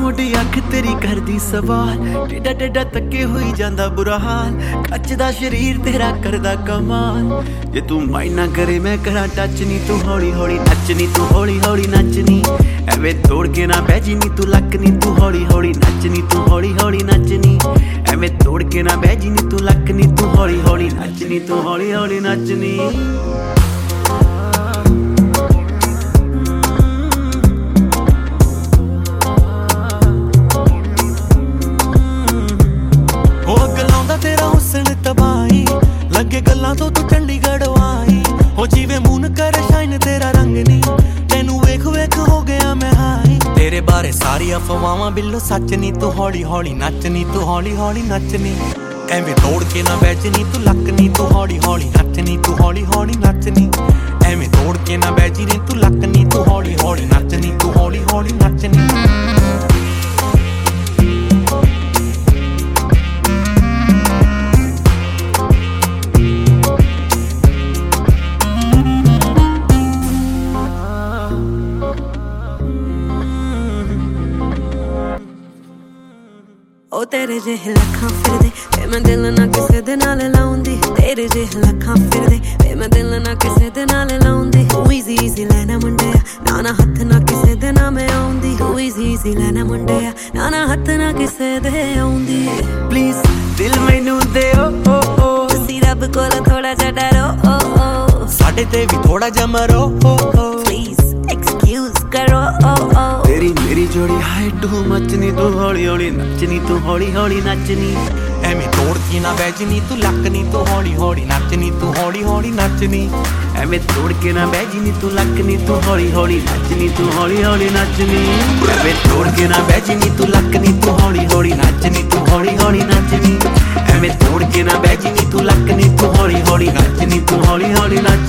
ਮੋਢੇ ਅੱਖ ਤੇਰੀ ਕਰਦੀ ਸਵਾਲ ਟੇਡਾ ਟੇਡਾ ਤੱਕੇ ਹੋਈ ਜਾਂਦਾ ਬੁਰਾ ਹਾਲ ਕੱਚ ਦਾ ਸ਼ਰੀਰ ਤੇਰਾ ਕਰਦਾ ਕਮਾਲ ਜੇ ਤੂੰ ਮਾਈਂਡ ਨਾ ਕਰੇ ਮੈਂ ਕਰਾਂ ਟੱਚ ਨੀ ਤੂੰ ਹੌਲੀ ਹੌਲੀ ਨੱਚਨੀ ਤੂੰ ਹੌਲੀ ਹੌਲੀ ਨੱਚਨੀ ਐਵੇਂ ਤੋੜ ਕੇ ਨਾ ਬਹਿ ਜੀ ਨੀ ਤੂੰ ਲੱਕ ਨੀ ਤੂੰ ਹੌਲੀ ਹੌਲੀ ਨੱਚਨੀ ਤੂੰ ਹੌਲੀ ਹੌਲੀ ਨੱਚਨੀ ਐਵੇਂ ਤੋੜ ਕੇ ਨਾ ਬਹਿ ਜੀ ਨੀ ਤੂੰ ਲੱਕ ਨੀ ਤੂੰ ਹੌਲੀ ਹੌਲੀ ਨੱਚਨੀ ਤੂੰ ਹੌਲੀ ਹੌਲੀ ਨੱਚਨੀ ਲੱਗੇ ਗੱਲਾਂ ਤੋਂ ਤੂੰ ਚੰਡੀਗੜ੍ਹ ਆਈ ਹੋ ਜਿਵੇਂ ਮੂਨ ਕਰ ਸ਼ਾਈਨ ਤੇਰਾ ਰੰਗ ਨੀ ਤੈਨੂੰ ਵੇਖ ਵੇਖ ਹੋ ਗਿਆ ਮੈਂ ਹਾਈ ਤੇਰੇ ਬਾਰੇ ਸਾਰੀ ਅਫਵਾਹਾਂ ਬਿੱਲੋ ਸੱਚ ਨੀ ਤੂੰ ਹੌਲੀ ਹੌਲੀ ਨੱਚਨੀ ਤੂੰ ਹੌਲੀ ਹੌਲੀ ਨੱਚਨੀ ਐਵੇਂ ਤੋੜ ਕੇ ਨਾ ਬੈਜਨੀ ਤੂੰ ਲੱਕ ਨੀ ਤੂੰ ਹੌਲੀ ਹੌਲੀ ਨੱਚਨੀ ਤੂੰ ਹੌਲੀ ਹੌਲੀ ਨੱਚਨੀ ਐਵੇਂ ਤੋੜ ਕੇ ਨਾ ਬੈਜਨੀ ਤੂੰ ਲੱਕ ਨੀ ਤੂੰ ਹੌਲੀ ਹੌਲੀ ਨੱਚਨੀ ਤੂੰ ਹੌਲੀ ਹੌਲੀ ਨੱਚਨੀ ਉਹ ਤੇਰੇ ਜਿਹੇ ਲੱਖਾਂ ਫਿਰਦੇ ਵੇ ਮੈਂ ਦਿਲ ਨਾ ਕਿਸੇ ਦੇ ਨਾਲ ਲਾਉਂਦੀ ਤੇਰੇ ਜਿਹੇ ਲੱਖਾਂ ਫਿਰਦੇ ਵੇ ਮੈਂ ਦਿਲ ਨਾ ਕਿਸੇ ਦੇ ਨਾਲ ਲਾਉਂਦੀ ਤੂੰ ਈਜ਼ੀ ਲੈਣਾ ਮੁੰਡਿਆ ਨਾ ਹੱਥ ਨਾ ਕਿਸੇ ਦੇ ਨਾ ਮੈਂ ਆਉਂਦੀ ਤੂੰ ਈਜ਼ੀ ਲੈਣਾ ਮੁੰਡਿਆ ਨਾ ਹੱਥ ਨਾ ਕਿਸੇ ਦੇ ਆਉਂਦੀ ਪਲੀਜ਼ ਦਿਲ ਮੈਨੂੰ ਦਿਓ ਤੁਸੀਂ ਰੱਬ ਕੋਲ ਥੋੜਾ ਜਿਹਾ ਡਰੋ ਸਾਡੇ ਤੇ ਵੀ ਥੋੜਾ ਜਿਹਾ ਮਰੋ ਪਲੀਜ਼ ਐਕਸਕਿਊਜ਼ ਕਰੋ ਤੇਰੀ ਮੇਰੀ ਜੋੜੀ ਹਾਈ ਟੂ ਮੱਚਨੀ ਤੂੰ ਹੌਲੀ ਹੌਲੀ ਨੱਚਨੀ ਤੂੰ ਹੌਲੀ ਹੌਲੀ ਨੱਚਨੀ ਐਵੇਂ ਤੋੜ ਕੇ ਨਾ ਬੈਜਨੀ ਤੂੰ ਲੱਕ ਨੀ ਤੂੰ ਹੌਲੀ ਹੌਲੀ ਨੱਚਨੀ ਤੂੰ ਹੌਲੀ ਹੌਲੀ ਨੱਚਨੀ ਐਵੇਂ ਤੋੜ ਕੇ ਨਾ ਬੈਜਨੀ ਤੂੰ ਲੱਕ ਨੀ ਤੂੰ ਹੌਲੀ ਹੌਲੀ ਨੱਚਨੀ ਤੂੰ ਹੌਲੀ ਹੌਲੀ ਨੱਚਨੀ ਐਵੇਂ ਤੋੜ ਕੇ ਨਾ ਬੈਜਨੀ ਤੂੰ ਲੱਕ ਨੀ ਤੂੰ ਹੌਲੀ ਹੌਲੀ ਨੱਚਨੀ ਤੂੰ ਹੌਲੀ ਹੌਲੀ ਨੱਚਨੀ ਐਵੇਂ ਤੋੜ ਕੇ ਨਾ ਬੈਜਨੀ ਤੂੰ ਲੱਕ ਨੀ ਤੂੰ ਹੌਲੀ ਹੌਲੀ ਨੱਚਨੀ ਤੂੰ ਹੌਲੀ ਹੌਲੀ ਨੱਚ